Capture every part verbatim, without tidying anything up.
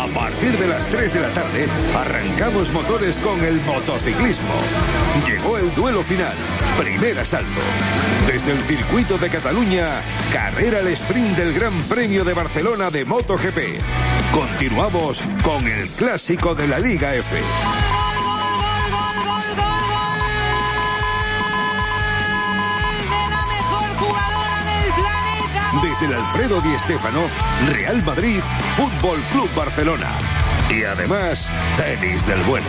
A partir de las tres de la tarde, arrancamos motores con el motociclismo. Llegó el duelo final, primer asalto. Desde el circuito de Cataluña, carrera al sprint del Gran Premio de Barcelona de MotoGP. Continuamos con el clásico de la Liga F. Desde el Alfredo Di Stéfano, Real Madrid, Fútbol Club Barcelona. Y además, tenis del bueno.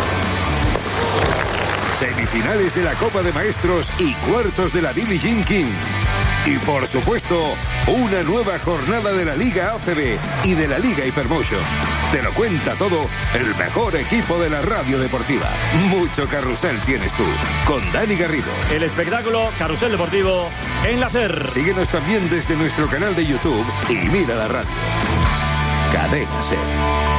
Semifinales de la Copa de Maestros y cuartos de la Billie Jean King. Y por supuesto, una nueva jornada de la Liga A C B y de la Liga Hypermotion. Te lo cuenta todo el mejor equipo de la radio deportiva. Mucho carrusel tienes tú, con Dani Garrido. El espectáculo Carrusel Deportivo en la SER. Síguenos también desde nuestro canal de YouTube y mira la radio. Cadena SER.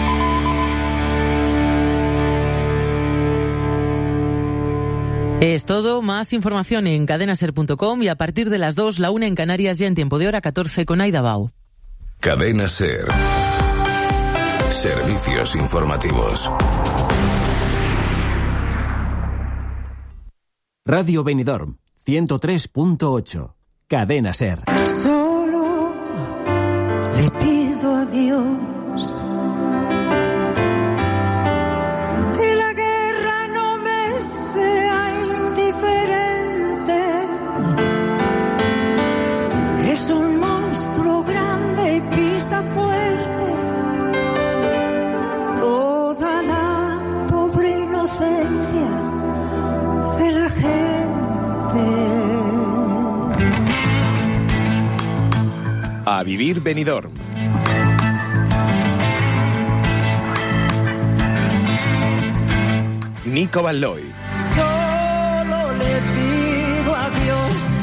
Es todo, más información en cadena ser punto com y a partir de las dos, la una en Canarias, ya en tiempo de hora catorce con Aida Bau. Cadena SER. Servicios informativos. Radio Benidorm, ciento tres punto ocho. Cadena SER. Solo le pido a Dios que la guerra no me sea indiferente. Es un monstruo grande y pisa fuerte toda la pobre inocencia de la gente. A vivir Benidorm. Nico Van Looy. Solo le pido a Dios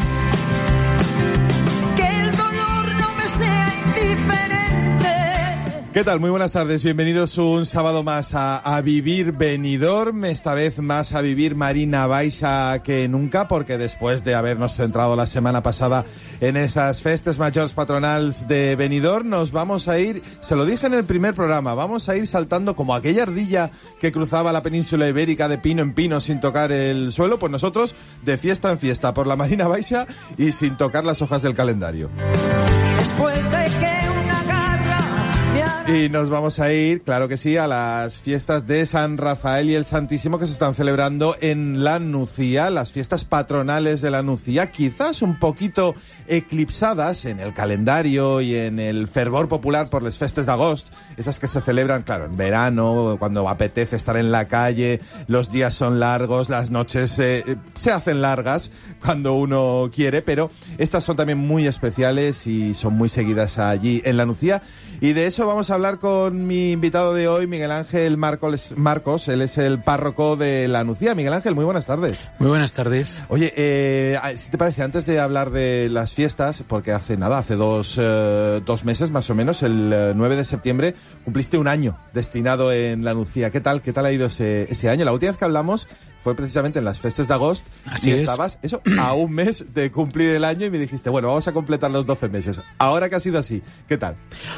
que el dolor no me sea indiferente. ¿Qué tal? Muy buenas tardes. Bienvenidos un sábado más a, a Vivir Benidorm. Esta vez más a vivir Marina Baixa que nunca, porque después de habernos centrado la semana pasada en esas festes mayores patronals de Benidorm, nos vamos a ir, se lo dije en el primer programa, vamos a ir saltando como aquella ardilla que cruzaba la península ibérica de pino en pino sin tocar el suelo, pues nosotros de fiesta en fiesta por la Marina Baixa y sin tocar las hojas del calendario. Después de que Y nos vamos a ir, claro que sí, a las fiestas de San Rafael y el Santísimo que se están celebrando en la Nucía, las fiestas patronales de la Nucía, quizás un poquito eclipsadas en el calendario y en el fervor popular por las festes de agosto, esas que se celebran, claro, en verano, cuando apetece estar en la calle, los días son largos, las noches eh, se hacen largas cuando uno quiere, pero estas son también muy especiales y son muy seguidas allí en la Nucía. Y de eso vamos a hablar con mi invitado de hoy, Miguel Ángel Marcos. Marcos, él es el párroco de la Nucía. Miguel Ángel, muy buenas tardes. Muy buenas tardes. Oye, eh, si te parece, antes de hablar de las fiestas, porque hace nada, hace dos, eh, dos meses más o menos, el eh, nueve de septiembre, cumpliste un año destinado en la Nucía. ¿Qué tal? ¿Qué tal ha ido ese, ese año? La última vez que hablamos fue precisamente en las festas de agosto. Así y es. Estabas, eso, a un mes de cumplir el año y me dijiste, bueno, vamos a completar los doce meses. Ahora que ha sido así, ¿qué tal?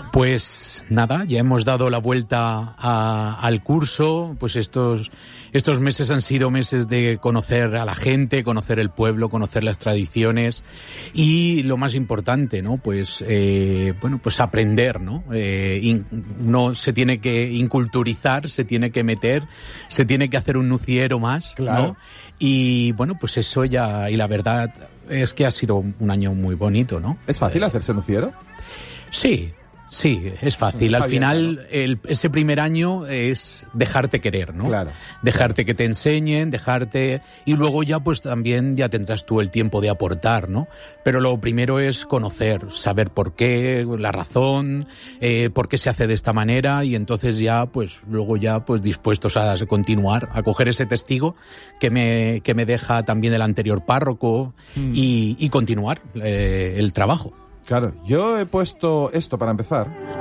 Pues nada, ya hemos dado la vuelta a, al curso, pues estos, estos meses han sido meses de conocer a la gente, conocer el pueblo, conocer las tradiciones y lo más importante, ¿no? Pues, eh, bueno, pues aprender, ¿no? Eh, in, uno se tiene que inculturizar, se tiene que meter, se tiene que hacer un nuciero más, claro, ¿no? Y bueno, pues eso ya, y la verdad es que ha sido un año muy bonito, ¿no? ¿Es fácil eh, hacerse nuciero? Sí. Sí, es fácil. Al final, el, ese primer año es dejarte querer, ¿no? Claro. Dejarte que te enseñen, dejarte... Y luego ya, pues también ya tendrás tú el tiempo de aportar, ¿no? Pero lo primero es conocer, saber por qué, la razón, eh, por qué se hace de esta manera y entonces ya, pues luego ya, pues dispuestos a continuar, a coger ese testigo que me, que me deja también el anterior párroco mm. y, y continuar eh, el trabajo. Claro, yo he puesto esto para empezar.